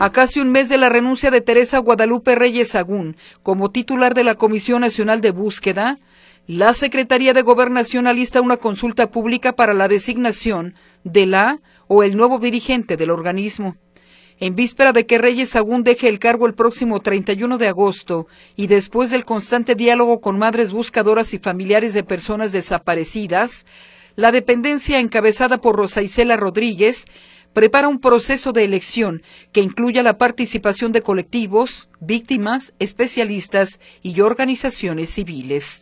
A casi un mes de la renuncia de Teresa Guadalupe Reyes Sagún como titular de la Comisión Nacional de Búsqueda, la Secretaría de Gobernación alista una consulta pública para la designación de la o el nuevo dirigente del organismo. En víspera de que Reyes Sagún deje el cargo el próximo 31 de agosto y después del constante diálogo con madres buscadoras y familiares de personas desaparecidas, la dependencia encabezada por Rosa Isela Rodríguez prepara un proceso de elección que incluya la participación de colectivos, víctimas, especialistas y organizaciones civiles.